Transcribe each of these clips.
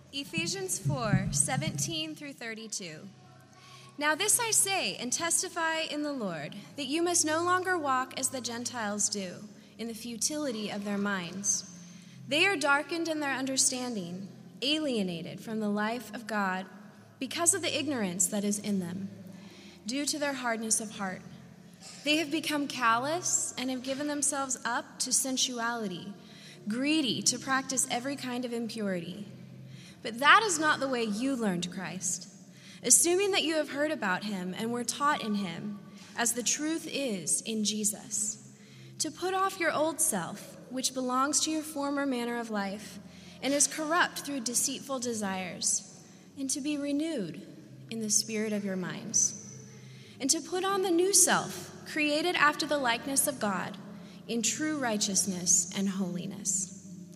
Ephesians 4:17 through 32. Now this I say and testify in the Lord, that you must no longer walk as the Gentiles do, in the futility of their minds. They are darkened in their understanding, alienated from the life of God because of the ignorance that is in them, due to their hardness of heart. They have become callous and have given themselves up to sensuality, greedy to practice every kind of impurity. But that is not the way you learned Christ, assuming that you have heard about him and were taught in him, as the truth is in Jesus, to put off your old self, which belongs to your former manner of life and is corrupt through deceitful desires, and to be renewed in the spirit of your minds, and to put on the new self, created after the likeness of God, in true righteousness and holiness.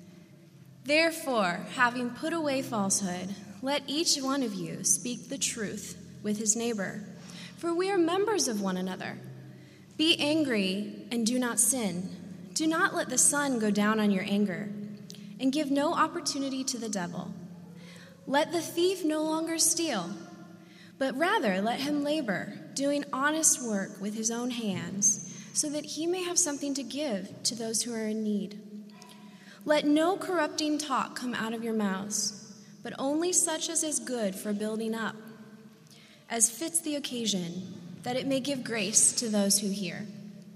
Therefore, having put away falsehood, let each one of you speak the truth with his neighbor, for we are members of one another. Be angry and do not sin. Do not let the sun go down on your anger, and give no opportunity to the devil. Let the thief no longer steal, but rather let him labor, doing honest work with his own hands, so that he may have something to give to those who are in need. Let no corrupting talk come out of your mouths, but only such as is good for building up, as fits the occasion, that it may give grace to those who hear.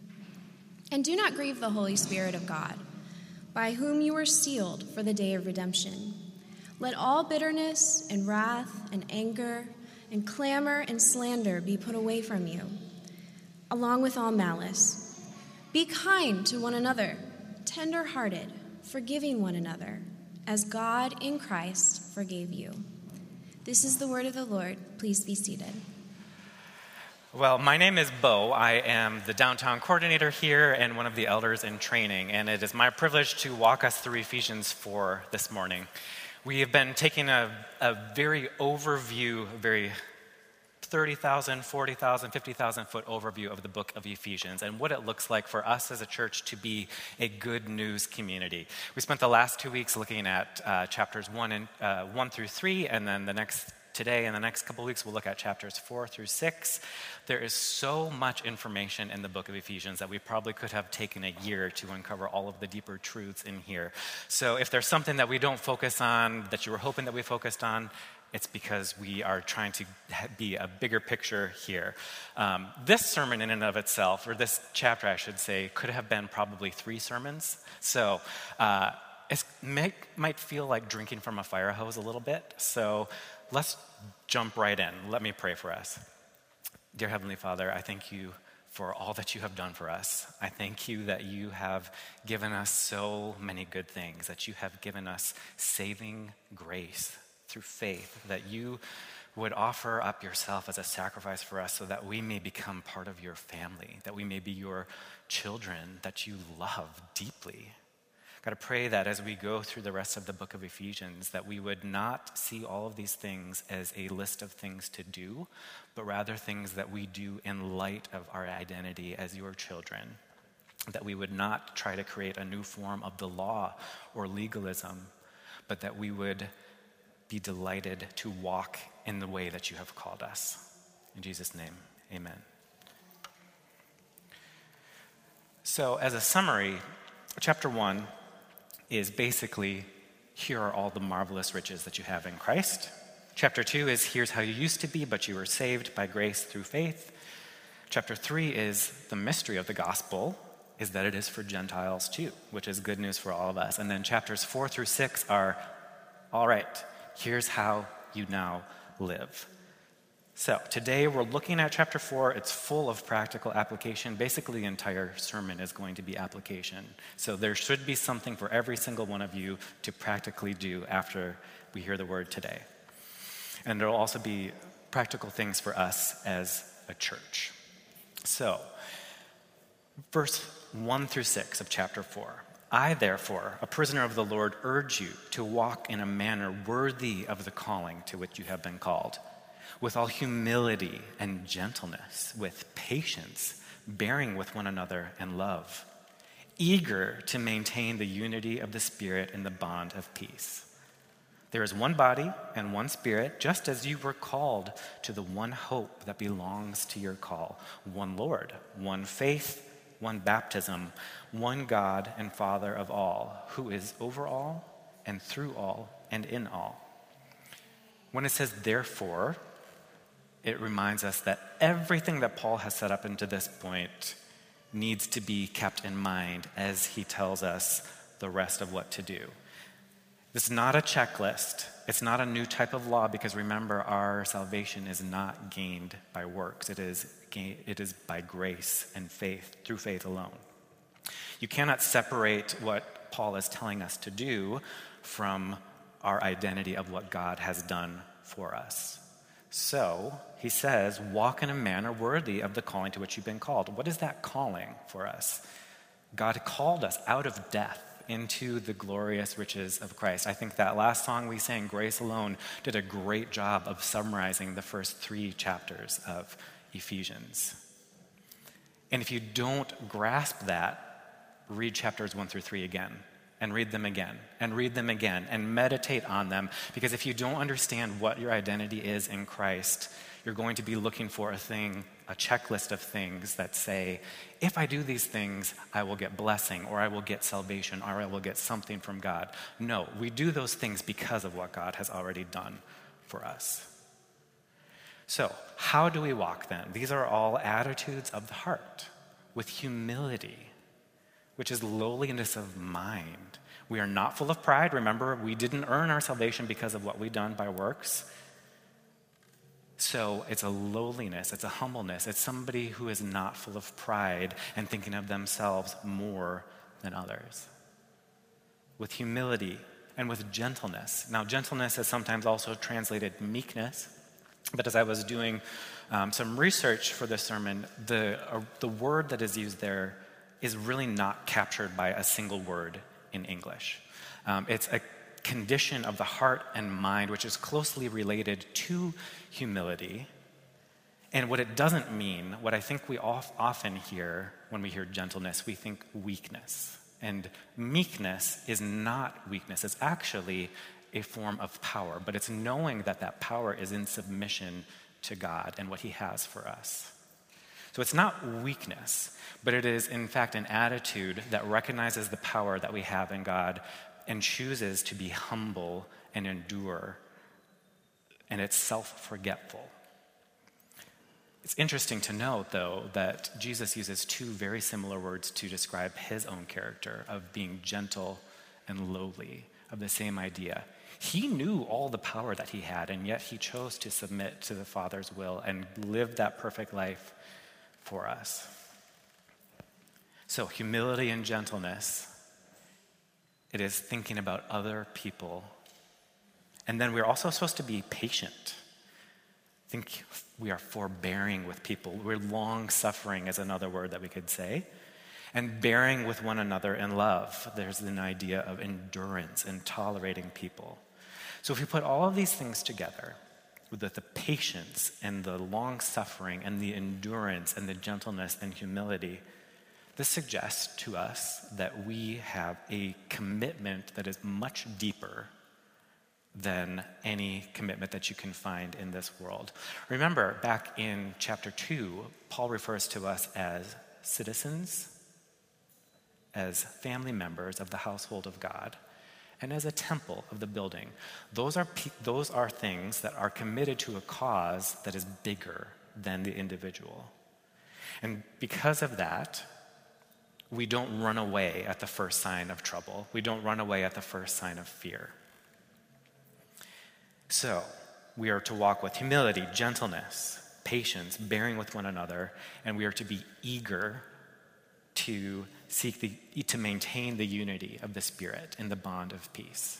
And do not grieve the Holy Spirit of God, by whom you were sealed for the day of redemption. Let all bitterness and wrath and anger and clamor and slander be put away from you, along with all malice. Be kind to one another, tender-hearted, forgiving one another, as God in Christ forgave you. This is the word of the Lord. Please be seated. Well, my name is Bo. I am the downtown coordinator here and one of the elders in training, and it is my privilege to walk us through Ephesians 4 this morning. We have been taking a very 30,000, 40,000, 50,000 foot overview of the book of Ephesians and what it looks like for us as a church to be a good news community. We spent the last 2 weeks looking at chapters 1 through 3, and then today and the next couple of weeks we'll look at chapters 4 through 6. There is so much information in the book of Ephesians that we probably could have taken a year to uncover all of the deeper truths in here. So if there's something that we don't focus on that you were hoping that we focused on, it's because we are trying to be a bigger picture here. This sermon in and of itself, or this chapter I should say, could have been probably 3 sermons. So it might feel like drinking from a fire hose a little bit. So let's jump right in. Let me pray for us. Dear Heavenly Father, I thank you for all that you have done for us. I thank you that you have given us so many good things, that you have given us saving grace through faith, that you would offer up yourself as a sacrifice for us so that we may become part of your family, that we may be your children that you love deeply. God, I pray that as we go through the rest of the book of Ephesians, that we would not see all of these things as a list of things to do, but rather things that we do in light of our identity as your children. That we would not try to create a new form of the law or legalism, but that we would be delighted to walk in the way that you have called us. In Jesus' name, amen. So as a summary, chapter 1 is basically, here are all the marvelous riches that you have in Christ. Chapter 2 is, here's how you used to be, but you were saved by grace through faith. Chapter 3 is the mystery of the gospel, is that it is for Gentiles too, which is good news for all of us. And then chapters 4 through 6 are, all right, here's how you now live. So today we're looking at chapter 4. It's full of practical application. Basically, the entire sermon is going to be application. So there should be something for every single one of you to practically do after we hear the word today. And there'll also be practical things for us as a church. So, verse 1 through 6 of chapter 4. I, therefore, a prisoner of the Lord, urge you to walk in a manner worthy of the calling to which you have been called, with all humility and gentleness, with patience, bearing with one another in love, eager to maintain the unity of the Spirit in the bond of peace. There is one body and one Spirit, just as you were called to the one hope that belongs to your call. One Lord, one faith, one baptism, one God and Father of all, who is over all and through all and in all. When it says therefore, it reminds us that everything that Paul has set up into this point needs to be kept in mind as he tells us the rest of what to do. It's not a checklist. It's not a new type of law, because remember, our salvation is not gained by works. It is by grace and faith, through faith alone. You cannot separate what Paul is telling us to do from our identity of what God has done for us. So, he says, walk in a manner worthy of the calling to which you've been called. What is that calling for us? God called us out of death into the glorious riches of Christ. I think that last song we sang, Grace Alone, did a great job of summarizing the first 3 chapters of Ephesians. And if you don't grasp that, read chapters 1 through 3 again, and read them again, and read them again, and meditate on them. Because if you don't understand what your identity is in Christ, you're going to be looking for a checklist of things that say, if I do these things, I will get blessing, or I will get salvation, or I will get something from God. No, we do those things because of what God has already done for us. So, how do we walk then? These are all attitudes of the heart, with humility, which is lowliness of mind. We are not full of pride. Remember, we didn't earn our salvation because of what we've done by works. So it's a lowliness, it's a humbleness, it's somebody who is not full of pride and thinking of themselves more than others. With humility and with gentleness. Now, gentleness is sometimes also translated meekness, but as I was doing some research for this sermon, the word that is used there is really not captured by a single word in English. It's a condition of the heart and mind, which is closely related to humility. And what it doesn't mean, what I think we often hear when we hear gentleness, we think weakness. And meekness is not weakness. It's actually a form of power, but it's knowing that that power is in submission to God and what he has for us. So it's not weakness, but it is in fact an attitude that recognizes the power that we have in God and chooses to be humble and endure, and it's self-forgetful. It's interesting to note, though, that Jesus uses 2 very similar words to describe his own character of being gentle and lowly, of the same idea. He knew all the power that he had, and yet he chose to submit to the Father's will and live that perfect life for us. So humility and gentleness, it is thinking about other people. And then we're also supposed to be patient. I think we are forbearing with people. We're long-suffering is another word that we could say. And bearing with one another in love. There's an idea of endurance and tolerating people. So if we put all of these things together, with the patience and the long-suffering and the endurance and the gentleness and humility, this suggests to us that we have a commitment that is much deeper than any commitment that you can find in this world. Remember, back in chapter 2, Paul refers to us as citizens, as family members of the household of God, and as a temple of the building. Those are things that are committed to a cause that is bigger than the individual. And because of that, we don't run away at the first sign of trouble. We don't run away at the first sign of fear. So, we are to walk with humility, gentleness, patience, bearing with one another, and we are to be eager to to maintain the unity of the Spirit in the bond of peace.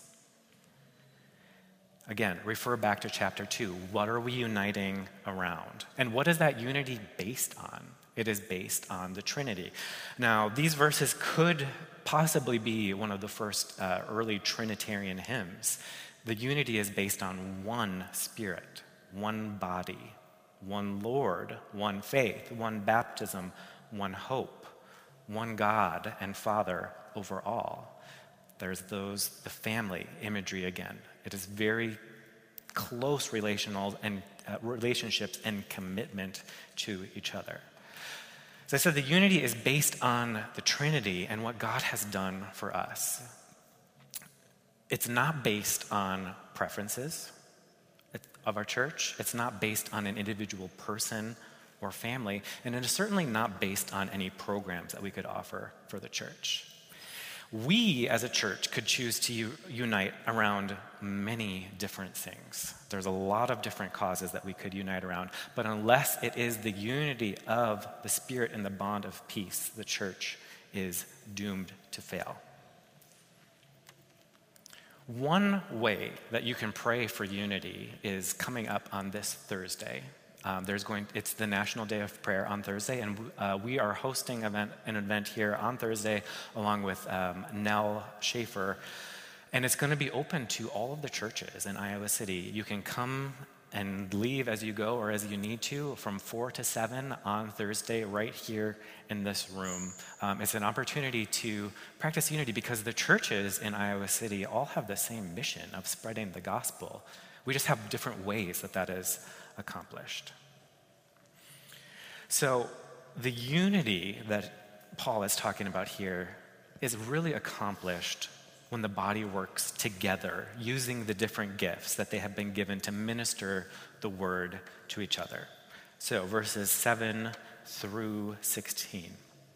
Again, refer back to chapter 2. What are we uniting around? And what is that unity based on? It is based on the Trinity. Now, these verses could possibly be one of the first early Trinitarian hymns. The unity is based on one Spirit, one body, one Lord, one faith, one baptism, one hope, one God and Father over all. There's the family imagery again. It is very close relationships and commitment to each other. As I said, the unity is based on the Trinity and what God has done for us. It's not based on preferences of our church. It's not based on an individual person or family. And it is certainly not based on any programs that we could offer for the church. We, as a church, could choose to unite around many different things. There's a lot of different causes that we could unite around, but unless it is the unity of the Spirit and the bond of peace, the church is doomed to fail. One way that you can pray for unity is coming up on this Thursday. It's the National Day of Prayer on Thursday, and we are hosting an event here on Thursday along with Nell Schaefer, and it's going to be open to all of the churches in Iowa City. You can come and leave as you go or as you need to from 4 to 7 on Thursday right here in this room. It's an opportunity to practice unity because the churches in Iowa City all have the same mission of spreading the gospel. We just have different ways that is accomplished. So the unity that Paul is talking about here is really accomplished when the body works together, using the different gifts that they have been given to minister the word to each other. So verses 7 through 16.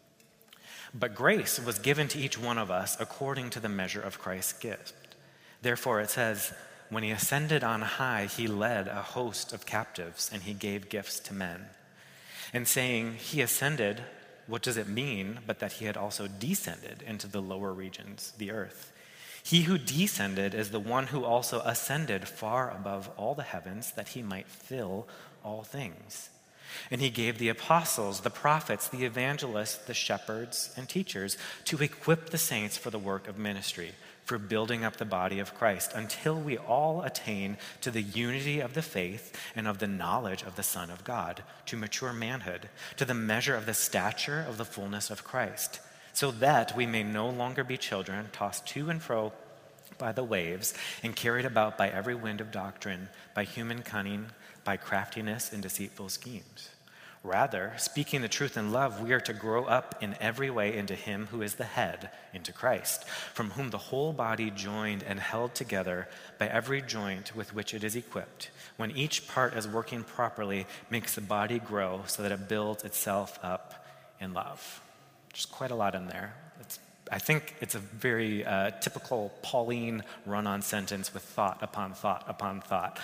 But grace was given to each one of us according to the measure of Christ's gift. Therefore it says, when he ascended on high, he led a host of captives and he gave gifts to men. And saying he ascended, what does it mean but that he had also descended into the lower regions, the earth? He who descended is the one who also ascended far above all the heavens that he might fill all things. And he gave the apostles, the prophets, the evangelists, the shepherds, and teachers to equip the saints for the work of ministry, for building up the body of Christ, until we all attain to the unity of the faith and of the knowledge of the Son of God, to mature manhood, to the measure of the stature of the fullness of Christ, so that we may no longer be children, tossed to and fro by the waves, and carried about by every wind of doctrine, by human cunning, by craftiness and deceitful schemes. Rather, speaking the truth in love, we are to grow up in every way into him who is the head, into Christ, from whom the whole body joined and held together by every joint with which it is equipped, when each part is working properly, makes the body grow so that it builds itself up in love. There's quite a lot in there. I think it's a very typical Pauline run-on sentence with thought upon thought upon thought.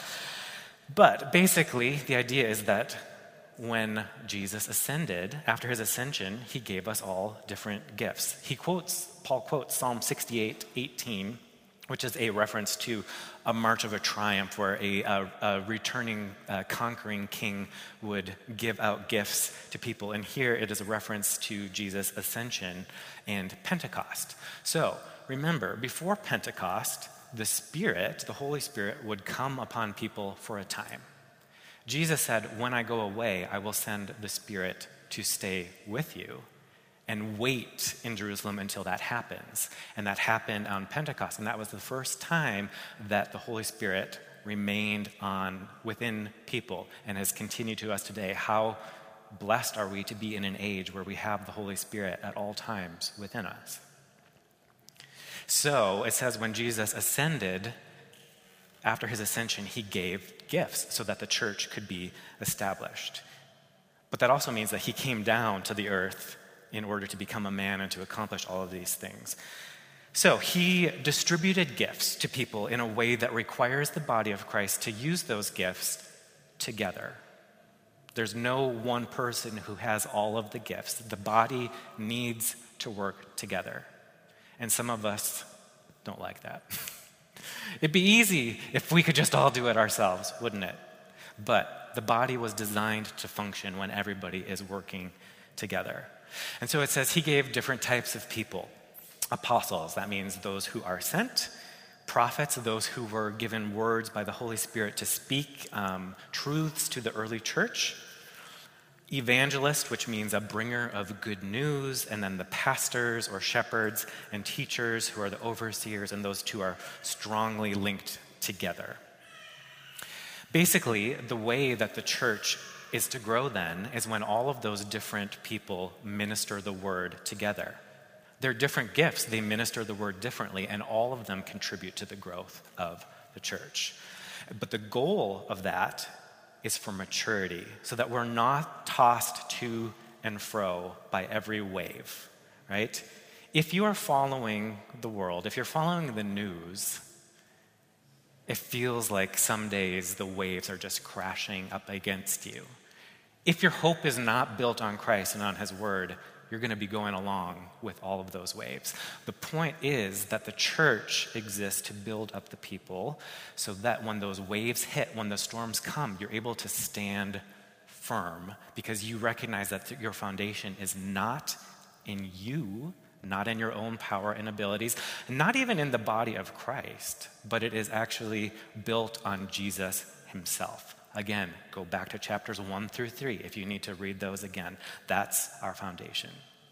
But basically, the idea is that when Jesus ascended, after his ascension, he gave us all different gifts. Paul quotes Psalm 68:18, which is a reference to a march of a triumph where a returning, conquering king would give out gifts to people. And here it is a reference to Jesus' ascension and Pentecost. So remember, before Pentecost, the Spirit, the Holy Spirit, would come upon people for a time. Jesus said, when I go away, I will send the Spirit to stay with you, and wait in Jerusalem until that happens. And that happened on Pentecost, and that was the first time that the Holy Spirit remained within people and has continued to us today. How blessed are we to be in an age where we have the Holy Spirit at all times within us. So it says when Jesus ascended, after his ascension, he gave gifts so that the church could be established. But that also means that he came down to the earth in order to become a man and to accomplish all of these things. So he distributed gifts to people in a way that requires the body of Christ to use those gifts together. There's no one person who has all of the gifts. The body needs to work together. And some of us don't like that. It'd be easy if we could just all do it ourselves, wouldn't it? But the body was designed to function when everybody is working together. And so it says he gave different types of people. Apostles, that means those who are sent. Prophets, those who were given words by the Holy Spirit to speak truths to the early church. Evangelist, which means a bringer of good news, and then the pastors or shepherds and teachers who are the overseers, and those two are strongly linked together. Basically, the way that the church is to grow then is when all of those different people minister the word together. They're different gifts, they minister the word differently, and all of them contribute to the growth of the church. But the goal of that is for maturity, so that we're not tossed to and fro by every wave, right? If you are following the world, if you're following the news, it feels like some days the waves are just crashing up against you. If your hope is not built on Christ and on his word, you're going to be going along with all of those waves. The point is that the church exists to build up the people so that when those waves hit, when the storms come, you're able to stand firm because you recognize that your foundation is not in you, not in your own power and abilities, not even in the body of Christ, but it is actually built on Jesus himself. Again, go back to chapters 1 through 3 if you need to read those again. That's our foundation.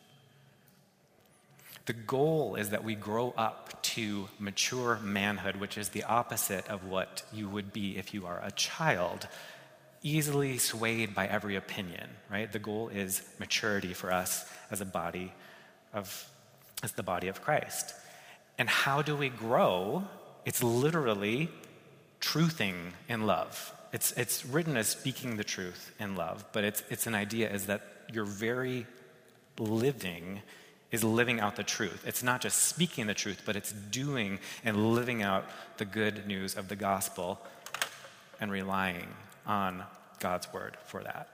The goal is that we grow up to mature manhood, which is the opposite of what you would be if you are a child, easily swayed by every opinion, right? The goal is maturity for us as the body of Christ. And how do we grow? It's literally truthing in love. It's written as speaking the truth in love, but it's an idea is that your very living is living out the truth. It's not just speaking the truth, but it's doing and living out the good news of the gospel and relying on God's word for that.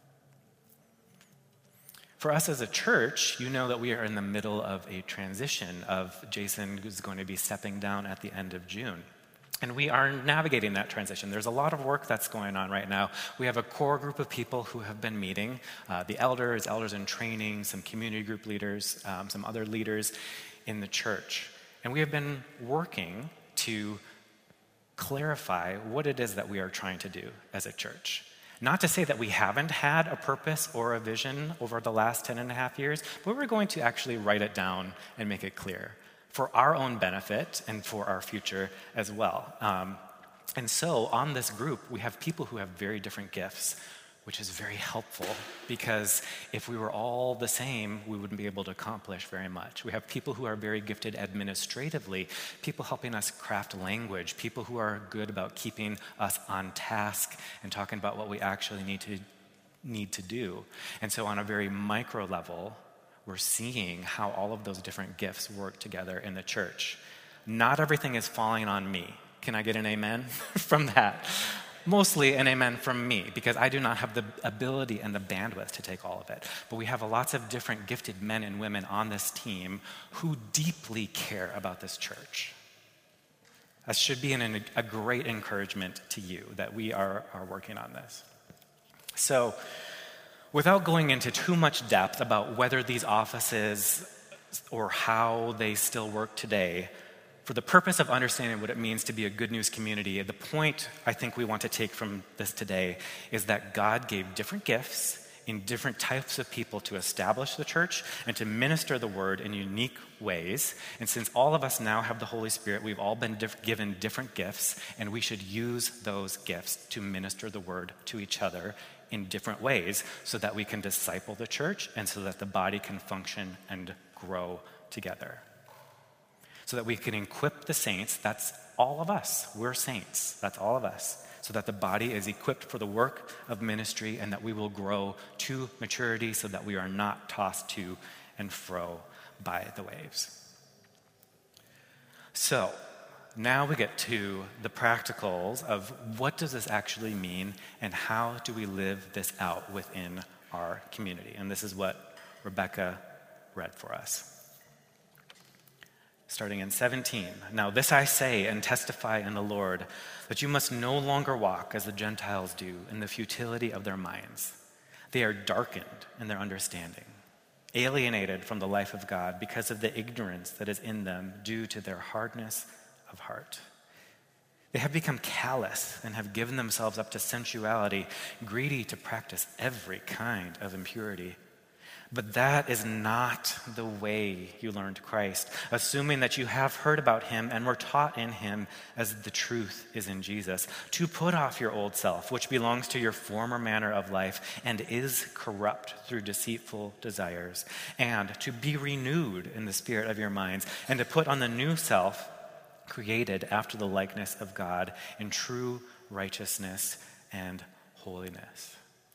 For us as a church, you know that we are in the middle of a transition of Jason, who's going to be stepping down at the end of June. And we are navigating that transition. There's a lot of work that's going on right now. We have a core group of people who have been meeting, the elders in training, some community group leaders, some other leaders in the church. And we have been working to clarify what it is that we are trying to do as a church. Not to say that we haven't had a purpose or a vision over the last 10 and a half years, but we're going to actually write it down and make it clear for our own benefit and for our future as well. And so on this group, we have people who have very different gifts, which is very helpful because if we were all the same, we wouldn't be able to accomplish very much. We have people who are very gifted administratively, people helping us craft language, people who are good about keeping us on task and talking about what we actually need to do. And so on a very micro level, we're seeing how all of those different gifts work together in the church. Not everything is falling on me. Can I get an amen from that? Mostly an amen from me, because I do not have the ability and the bandwidth to take all of it. But we have lots of different gifted men and women on this team who deeply care about this church. That should be a great encouragement to you that we are working on this. So, without going into too much depth about whether these offices or how they still work today, for the purpose of understanding what it means to be a good news community, the point I think we want to take from this today is that God gave different gifts in different types of people to establish the church and to minister the word in unique ways. And since all of us now have the Holy Spirit, we've all been given different gifts, and we should use those gifts to minister the word to each other in different ways so that we can disciple the church and so that the body can function and grow together. So that we can equip the saints, that's all of us. We're saints, that's all of us. So that the body is equipped for the work of ministry and that we will grow to maturity so that we are not tossed to and fro by the waves. So, now we get to the practicals of what does this actually mean and how do we live this out within our community. And this is what Rebecca read for us. Starting in 17. Now this I say and testify in the Lord, that you must no longer walk as the Gentiles do in the futility of their minds. They are darkened in their understanding, alienated from the life of God because of the ignorance that is in them due to their hardness of heart. They have become callous and have given themselves up to sensuality, greedy to practice every kind of impurity. But that is not the way you learned Christ, assuming that you have heard about him and were taught in him as the truth is in Jesus, to put off your old self, which belongs to your former manner of life and is corrupt through deceitful desires, and to be renewed in the spirit of your minds, and to put on the new self, created after the likeness of God in true righteousness and holiness.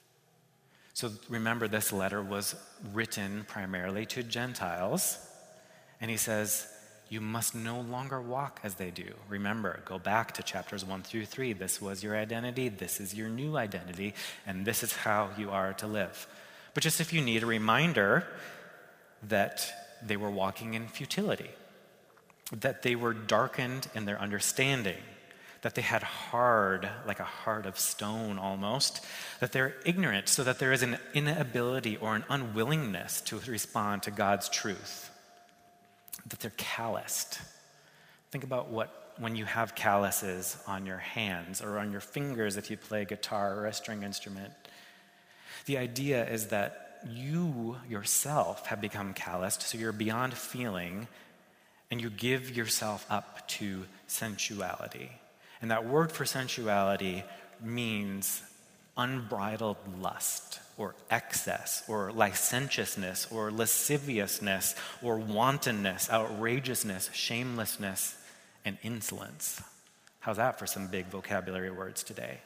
So remember, this letter was written primarily to Gentiles, and he says, you must no longer walk as they do. Remember, go back to chapters 1 through 3. This was your identity, this is your new identity, and this is how you are to live. But just if you need a reminder that they were walking in futility, that they were darkened in their understanding, that they had like a heart of stone almost, that they're ignorant, so that there is an inability or an unwillingness to respond to God's truth, that they're calloused. Think about when you have calluses on your hands or on your fingers if you play guitar or a string instrument. The idea is that you yourself have become calloused, so you're beyond feeling, and you give yourself up to sensuality. And that word for sensuality means unbridled lust or excess or licentiousness or lasciviousness or wantonness, outrageousness, shamelessness, and insolence. How's that for some big vocabulary words today?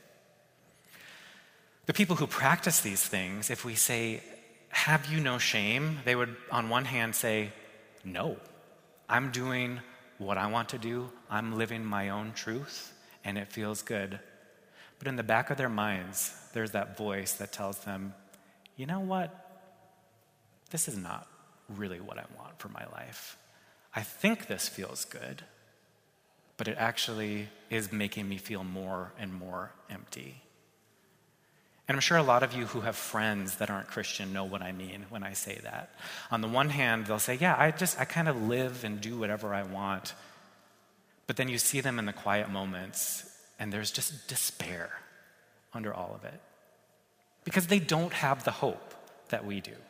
The people who practice these things, if we say, have you no shame? They would on one hand say, no, I'm doing what I want to do. I'm living my own truth. And it feels good. But in the back of their minds, there's that voice that tells them, you know what? This is not really what I want for my life. I think this feels good, but it actually is making me feel more and more empty. And I'm sure a lot of you who have friends that aren't Christian know what I mean when I say that. On the one hand, they'll say, yeah, I kind of live and do whatever I want. But then you see them in the quiet moments, and there's just despair under all of it. Because they don't have the hope that we do.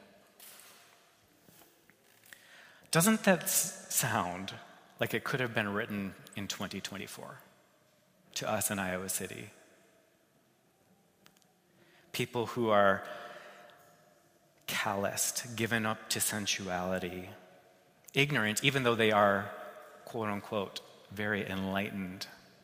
Doesn't that sound like it could have been written in 2024 to us in Iowa City? People who are calloused, given up to sensuality, ignorant, even though they are, quote unquote, very enlightened.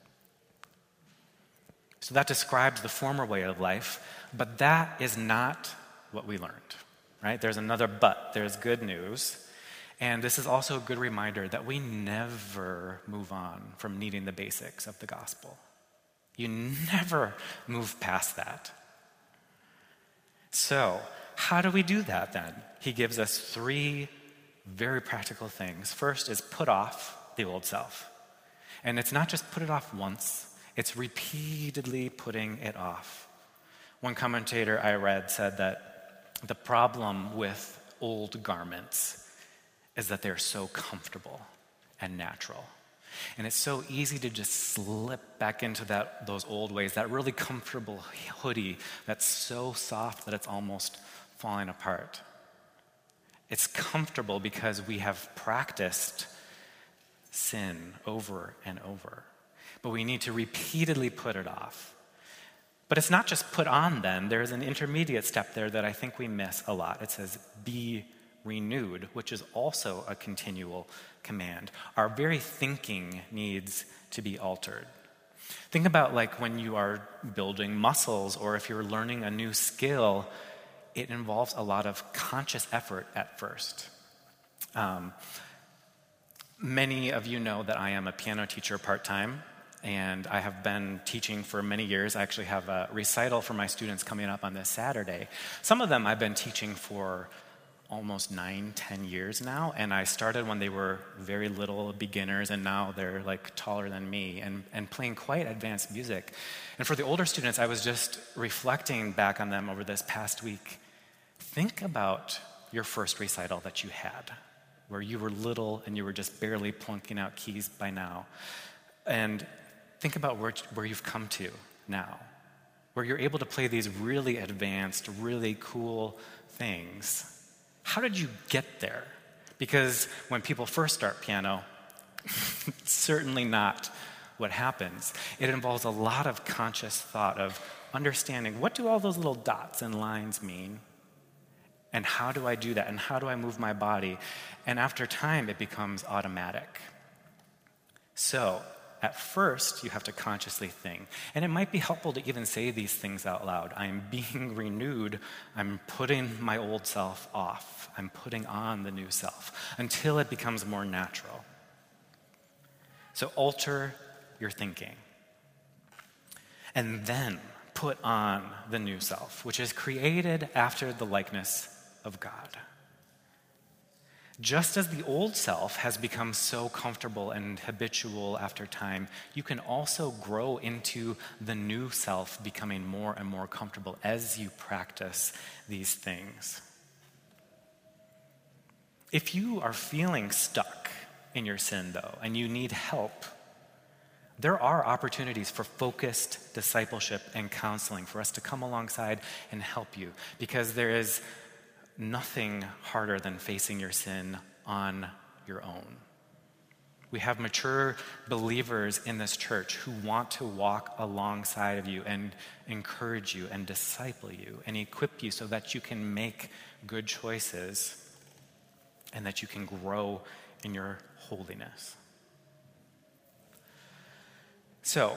So that describes the former way of life, but that is not what we learned, right? There's another but. There's good news. And this is also a good reminder that we never move on from needing the basics of the gospel. You never move past that. So, how do we do that then? He gives us 3 very practical things. First is put off the old self. And it's not just put it off once, it's repeatedly putting it off. One commentator I read said that the problem with old garments is that they're so comfortable and natural. And it's so easy to just slip back into those old ways, that really comfortable hoodie that's so soft that it's almost falling apart. It's comfortable because we have practiced sin over and over. But we need to repeatedly put it off. But it's not just put on then. There's an intermediate step there that I think we miss a lot. It says, be renewed, which is also a continual command. Our very thinking needs to be altered. Think about like when you are building muscles or if you're learning a new skill, it involves a lot of conscious effort at first. Many of you know that I am a piano teacher part-time, and I have been teaching for many years. I actually have a recital for my students coming up on this Saturday. Some of them I've been teaching for almost 9-10 years now, and I started when they were very little beginners, and now they're like taller than me and playing quite advanced music. And for the older students, I was just reflecting back on them over this past week. Think about your first recital that you had, where you were little and you were just barely plunking out keys by now. And think about where you've come to now, where you're able to play these really advanced, really cool things. How did you get there? Because when people first start piano, it's certainly not what happens. It involves a lot of conscious thought of understanding, what do all those little dots and lines mean? And how do I do that? And how do I move my body? And after time, it becomes automatic. So, at first, you have to consciously think. And it might be helpful to even say these things out loud. I'm being renewed. I'm putting my old self off. I'm putting on the new self until it becomes more natural. So alter your thinking. And then put on the new self, which is created after the likeness of God. Just as the old self has become so comfortable and habitual after time, you can also grow into the new self becoming more and more comfortable as you practice these things. If you are feeling stuck in your sin, though, and you need help, there are opportunities for focused discipleship and counseling for us to come alongside and help you, because there is nothing harder than facing your sin on your own. We have mature believers in this church who want to walk alongside of you and encourage you and disciple you and equip you so that you can make good choices and that you can grow in your holiness. So,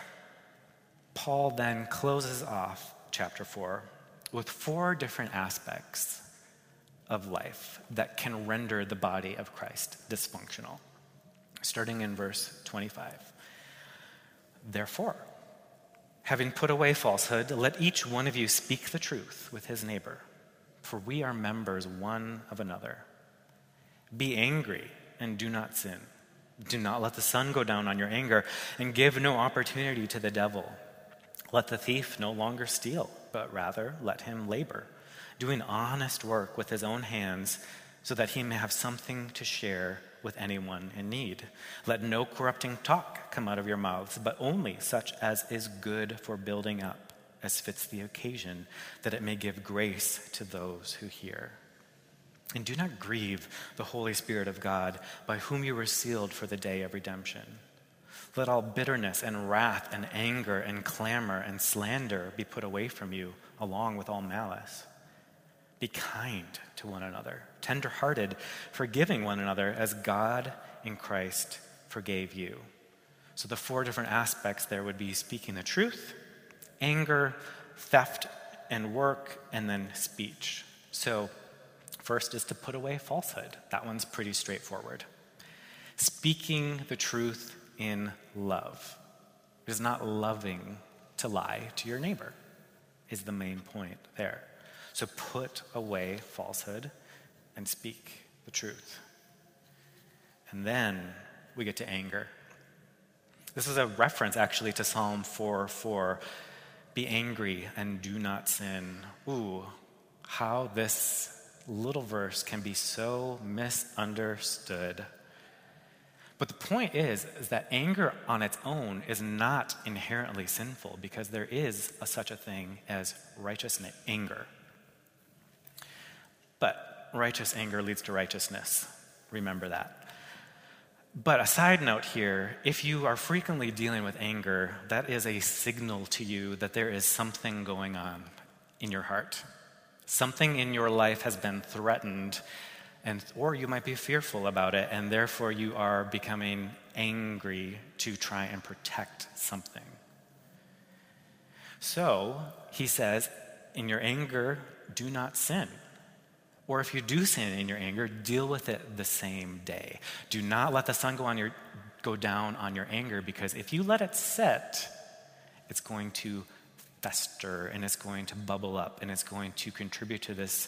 Paul then closes off chapter 4 with 4 different aspects of life that can render the body of Christ dysfunctional. Starting in verse 25. Therefore, having put away falsehood, let each one of you speak the truth with his neighbor, for we are members one of another. Be angry and do not sin. Do not let the sun go down on your anger, and give no opportunity to the devil. Let the thief no longer steal, but rather let him labor, doing honest work with his own hands, so that he may have something to share with anyone in need. Let no corrupting talk come out of your mouths, but only such as is good for building up, as fits the occasion, that it may give grace to those who hear. And do not grieve the Holy Spirit of God, by whom you were sealed for the day of redemption. Let all bitterness and wrath and anger and clamor and slander be put away from you, along with all malice. Be kind to one another, tender-hearted, forgiving one another as God in Christ forgave you. So the 4 different aspects there would be speaking the truth, anger, theft, and work, and then speech. So first is to put away falsehood. That one's pretty straightforward. Speaking the truth in love. It is not loving to lie to your neighbor, is the main point there. So put away falsehood and speak the truth. And then we get to anger. This is a reference actually to Psalm 4:4. Be angry and do not sin. Ooh, how this little verse can be so misunderstood. But the point is that anger on its own is not inherently sinful, because there is such a thing as righteous anger. But righteous anger leads to righteousness. Remember that. But a side note here, if you are frequently dealing with anger, that is a signal to you that there is something going on in your heart. Something in your life has been threatened, or you might be fearful about it, and therefore you are becoming angry to try and protect something. So, he says, in your anger, do not sin. Or if you do sin in your anger, deal with it the same day. Do not let the sun go down on your anger, because if you let it set, it's going to fester and it's going to bubble up and it's going to contribute to this.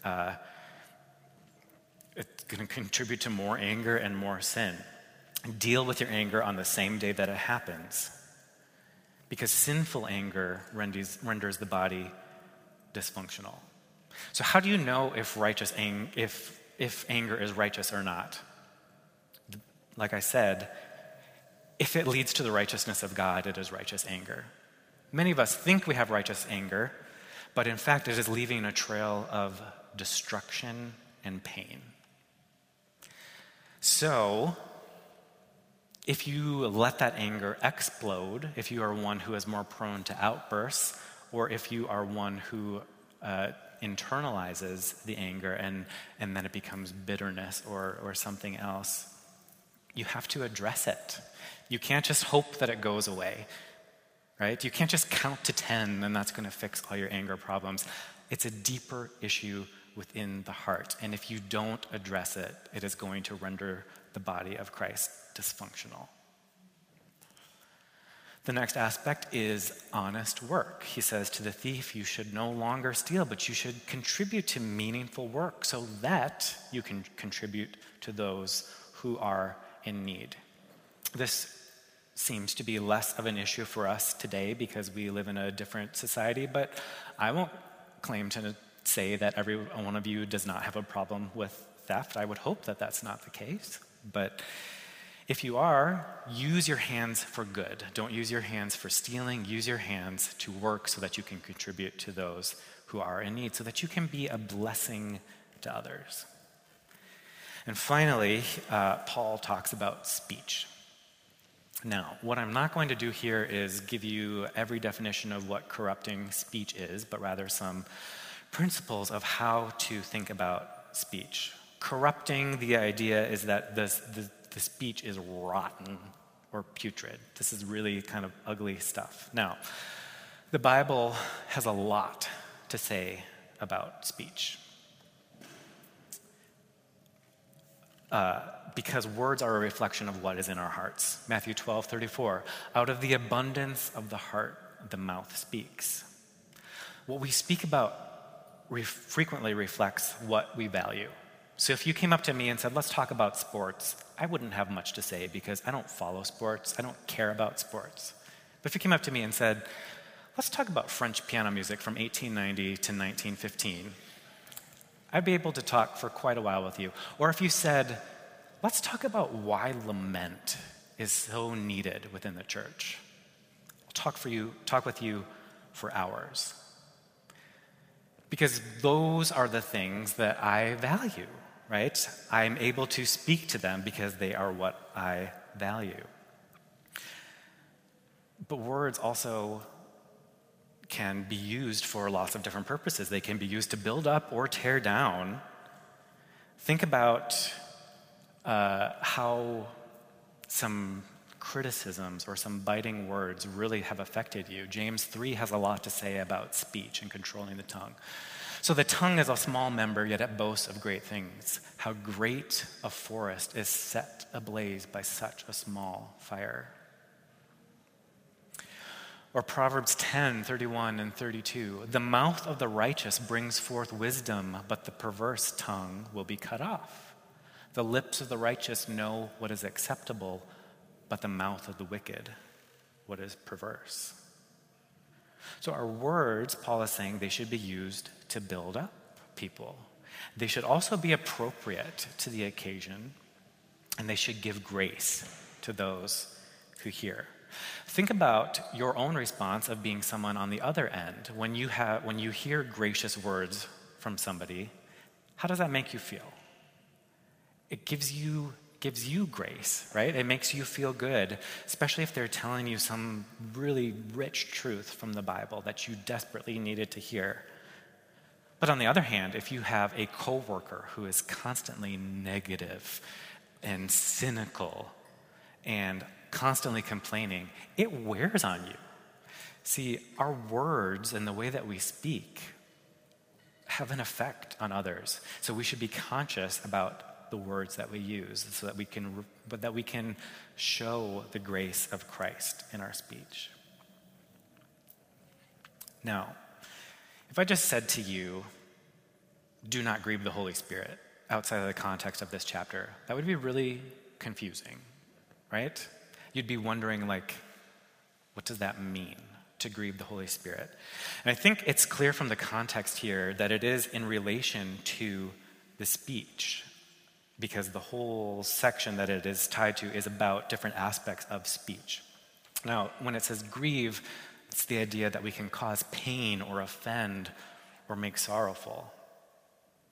It's going to contribute to more anger and more sin. Deal with your anger on the same day that it happens, because sinful anger renders the body dysfunctional. So how do you know if anger is righteous or not? Like I said, if it leads to the righteousness of God, it is righteous anger. Many of us think we have righteous anger, but in fact it is leaving a trail of destruction and pain. So, if you let that anger explode, if you are one who is more prone to outbursts, or if you are one who internalizes the anger and then it becomes bitterness or something else, you have to address it. You can't just hope that it goes away, right? You can't just count to 10 and that's going to fix all your anger problems. It's a deeper issue within the heart. And if you don't address it, it is going to render the body of Christ dysfunctional. The next aspect is honest work. He says to the thief, you should no longer steal, but you should contribute to meaningful work so that you can contribute to those who are in need. This seems to be less of an issue for us today because we live in a different society, but I won't claim to say that every one of you does not have a problem with theft. I would hope that that's not the case, but if you are, use your hands for good. Don't use your hands for stealing. Use your hands to work so that you can contribute to those who are in need, so that you can be a blessing to others. And finally, Paul talks about speech. Now, what I'm not going to do here is give you every definition of what corrupting speech is, but rather some principles of how to think about speech. Corrupting, the idea is that the speech is rotten or putrid. This is really kind of ugly stuff. Now, the Bible has a lot to say about speech. Because words are a reflection of what is in our hearts. Matthew 12:34, out of the abundance of the heart, the mouth speaks. What we speak about frequently reflects what we value. So if you came up to me and said, let's talk about sports, I wouldn't have much to say because I don't follow sports. I don't care about sports. But if you came up to me and said, let's talk about French piano music from 1890 to 1915, I'd be able to talk for quite a while with you. Or if you said, let's talk about why lament is so needed within the church, I'll talk with you for hours. Because those are the things that I value, right? I'm able to speak to them because they are what I value. But words also can be used for lots of different purposes. They can be used to build up or tear down. Think about how some criticisms or some biting words really have affected you. James 3 has a lot to say about speech and controlling the tongue. So the tongue is a small member, yet it boasts of great things. How great a forest is set ablaze by such a small fire. Or Proverbs 10:31 and 32. The mouth of the righteous brings forth wisdom, but the perverse tongue will be cut off. The lips of the righteous know what is acceptable, but the mouth of the wicked, what is perverse. So our words, Paul is saying, they should be used to build up people. They should also be appropriate to the occasion, and they should give grace to those who hear. Think about your own response of being someone on the other end. When you hear gracious words from somebody, how does that make you feel? It gives you grace, right? It makes you feel good, especially if they're telling you some really rich truth from the Bible that you desperately needed to hear. But on the other hand, if you have a coworker who is constantly negative and cynical and constantly complaining, it wears on you. See, our words and the way that we speak have an effect on others. So we should be conscious about the words that we use so that we can show the grace of Christ in our speech. Now, if I just said to you, do not grieve the Holy Spirit outside of the context of this chapter, that would be really confusing, right? You'd be wondering, what does that mean, to grieve the Holy Spirit? And I think it's clear from the context here that it is in relation to the speech, because the whole section that it is tied to is about different aspects of speech. Now, when it says grieve, it's the idea that we can cause pain or offend or make sorrowful.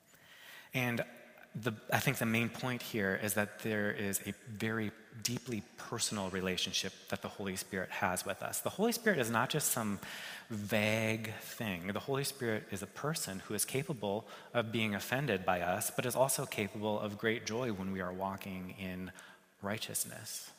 And I think the main point here is that there is a very deeply personal relationship that the Holy Spirit has with us. The Holy Spirit is not just some vague thing. The Holy Spirit is a person who is capable of being offended by us, but is also capable of great joy when we are walking in righteousness.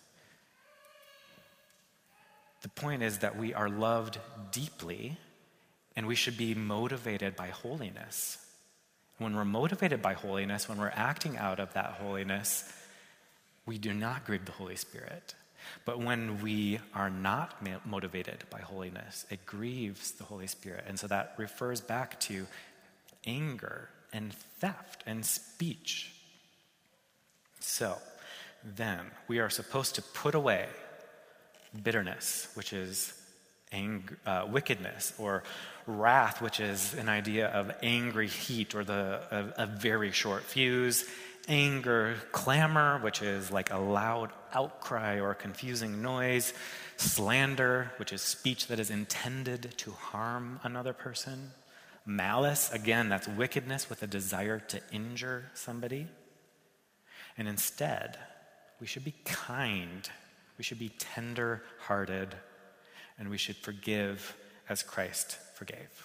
The point is that we are loved deeply, and we should be motivated by holiness. When we're motivated by holiness, when we're acting out of that holiness, we do not grieve the Holy Spirit. But when we are not motivated by holiness, it grieves the Holy Spirit. And so that refers back to anger and theft and speech. So then we are supposed to put away bitterness, which is wickedness, or wrath, which is an idea of angry heat or a very short fuse. Anger, clamor, which is like a loud outcry or confusing noise. Slander, which is speech that is intended to harm another person. Malice, again, that's wickedness with a desire to injure somebody. And instead, we should be kind. We should be tender-hearted. And we should forgive as Christ forgave.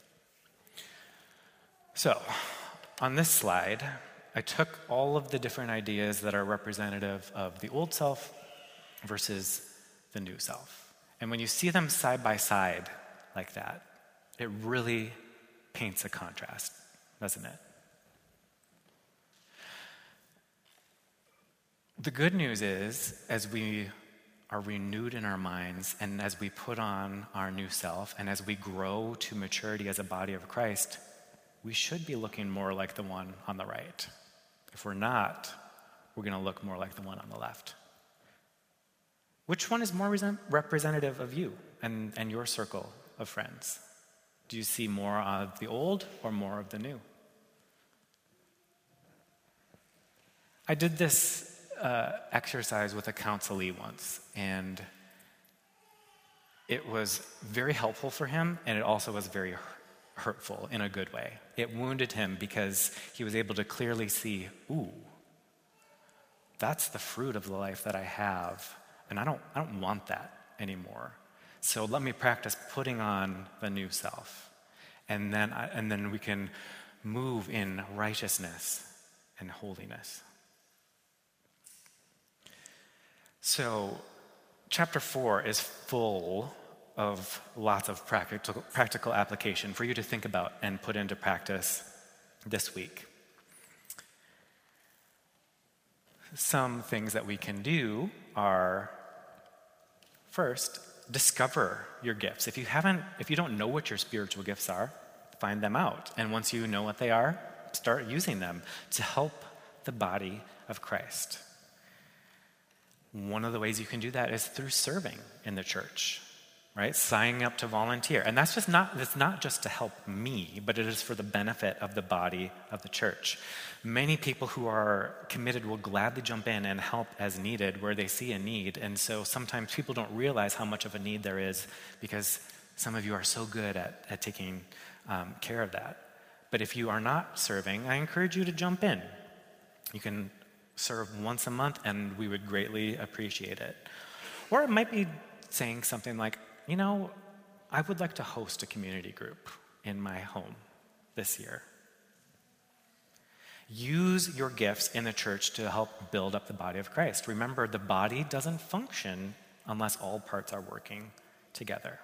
So, on this slide, I took all of the different ideas that are representative of the old self versus the new self. And when you see them side by side like that, it really paints a contrast, doesn't it? The good news is, as we are renewed in our minds, and as we put on our new self, and as we grow to maturity as a body of Christ, we should be looking more like the one on the right. If we're not, we're going to look more like the one on the left. Which one is more representative of you and your circle of friends? Do you see more of the old or more of the new? I did this exercise with a counselee once, and it was very helpful for him, and it also was very hurtful in a good way. It wounded him because he was able to clearly see, ooh, that's the fruit of the life that I have, and I don't want that anymore. So let me practice putting on the new self, and then we can move in righteousness and holiness. So, chapter 4 is full of lots of practical application for you to think about and put into practice this week. Some things that we can do are, first, discover your gifts. If you don't know what your spiritual gifts are, find them out. And once you know what they are, start using them to help the body of Christ. One of the ways you can do that is through serving in the church, right? Signing up to volunteer. And that's not just to help me, but it is for the benefit of the body of the church. Many people who are committed will gladly jump in and help as needed where they see a need. And so sometimes people don't realize how much of a need there is because some of you are so good at taking care of that. But if you are not serving, I encourage you to jump in. You can serve once a month, and we would greatly appreciate it. Or it might be saying something like, I would like to host a community group in my home this year. Use your gifts in the church to help build up the body of Christ. Remember, the body doesn't function unless all parts are working together.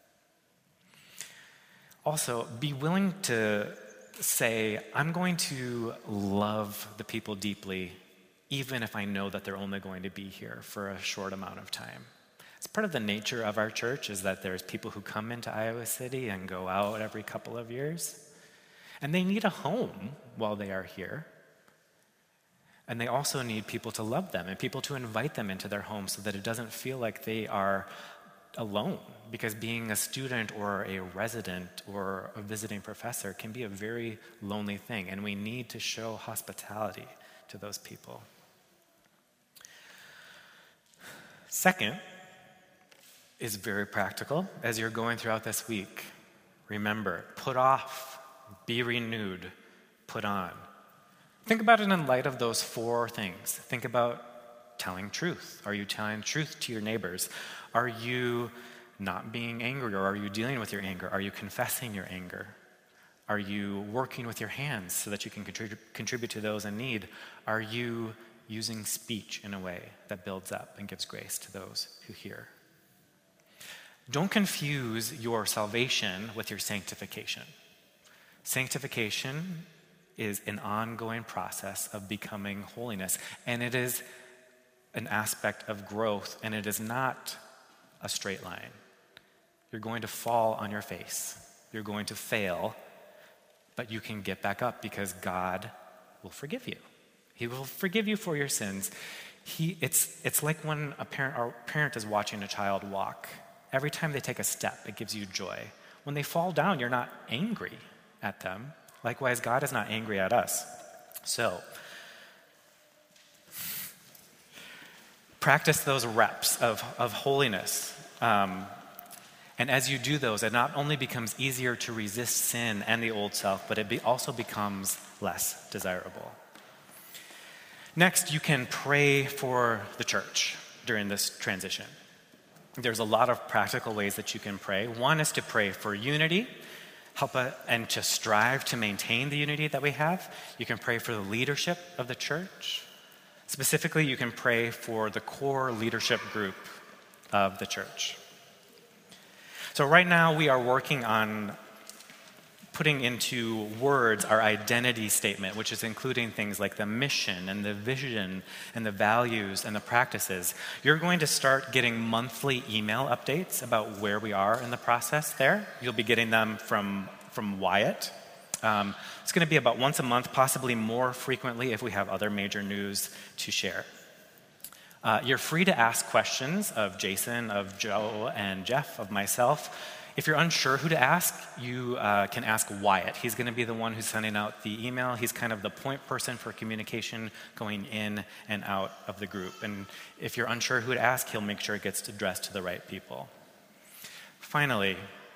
Also, be willing to say, I'm going to love the people deeply even if I know that they're only going to be here for a short amount of time. It's part of the nature of our church is that there's people who come into Iowa City and go out every couple of years, and they need a home while they are here. And they also need people to love them and people to invite them into their home so that it doesn't feel like they are alone, because being a student or a resident or a visiting professor can be a very lonely thing, and we need to show hospitality to those people. Second is very practical. As you're going throughout this week, remember, put off, be renewed, put on. Think about it in light of those 4 things. Think about telling truth. Are you telling truth to your neighbors? Are you not being angry, or are you dealing with your anger? Are you confessing your anger? Are you working with your hands so that you can contribute to those in need? Are you using speech in a way that builds up and gives grace to those who hear? Don't confuse your salvation with your sanctification. Sanctification is an ongoing process of becoming holiness, and it is an aspect of growth, and it is not a straight line. You're going to fall on your face. You're going to fail, but you can get back up because God will forgive you. He will forgive you for your sins. It's like when a parent is watching a child walk. Every time they take a step, it gives you joy. When they fall down, you're not angry at them. Likewise, God is not angry at us. So, practice those reps of holiness. And as you do those, it not only becomes easier to resist sin and the old self, but it also becomes less desirable. Next, you can pray for the church during this transition. There's a lot of practical ways that you can pray. One is to pray for unity, and to strive to maintain the unity that we have. You can pray for the leadership of the church. Specifically, you can pray for the core leadership group of the church. So right now, we are working on putting into words our identity statement, which is including things like the mission and the vision and the values and the practices. You're going to start getting monthly email updates about where we are in the process there. You'll be getting them from Wyatt. It's going to be about once a month, possibly more frequently if we have other major news to share. You're free to ask questions of Jason, of Joe, and Jeff, of myself. If you're unsure who to ask, you can ask Wyatt. He's going to be the one who's sending out the email. He's kind of the point person for communication going in and out of the group. And if you're unsure who to ask, he'll make sure it gets addressed to the right people. Finally,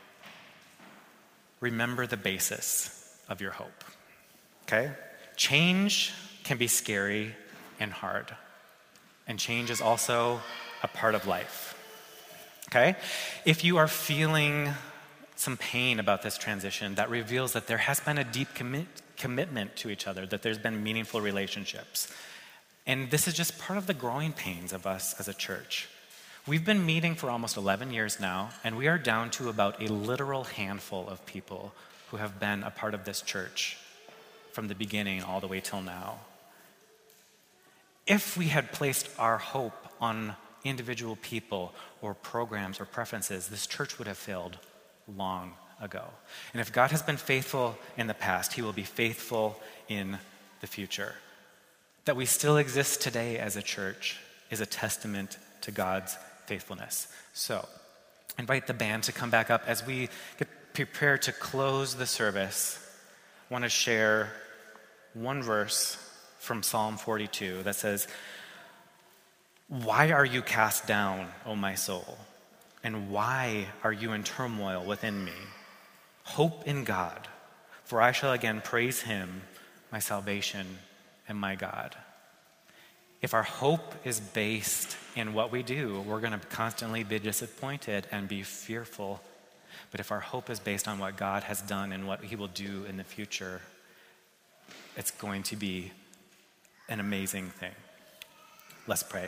remember the basis of your hope. Okay? Change can be scary and hard. And change is also a part of life. Okay? If you are feeling some pain about this transition, that reveals that there has been a deep commitment to each other, that there's been meaningful relationships. And this is just part of the growing pains of us as a church. We've been meeting for almost 11 years now, and we are down to about a literal handful of people who have been a part of this church from the beginning all the way till now. If we had placed our hope on individual people or programs or preferences, this church would have failed long ago. And if God has been faithful in the past, he will be faithful in the future. That we still exist today as a church is a testament to God's faithfulness. So, invite the band to come back up as we get prepared to close the service. I want to share one verse from Psalm 42 that says, "Why are you cast down, O my soul? And why are you in turmoil within me? Hope in God, for I shall again praise him, my salvation and my God." If our hope is based in what we do, we're going to constantly be disappointed and be fearful. But if our hope is based on what God has done and what he will do in the future, it's going to be an amazing thing. Let's pray.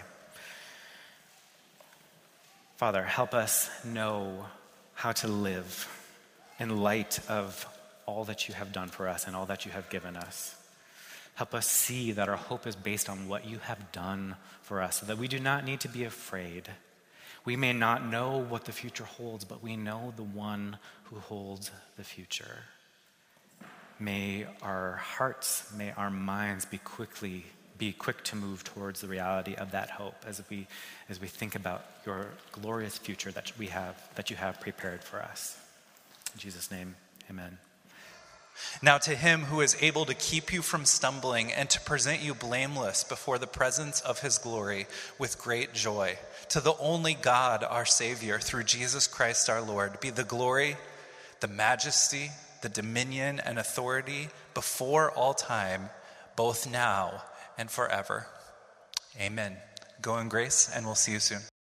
Father, help us know how to live in light of all that you have done for us and all that you have given us. Help us see that our hope is based on what you have done for us, so that we do not need to be afraid. We may not know what the future holds, but we know the one who holds the future. May our hearts, may our minds be quick to move towards the reality of that hope as we think about your glorious future that you have prepared for us. In Jesus' name, amen. Now to him who is able to keep you from stumbling and to present you blameless before the presence of his glory with great joy, to the only God, our Savior, through Jesus Christ our Lord, be the glory, the majesty, the dominion, and authority before all time, both now and forever. Amen. Go in grace, and we'll see you soon.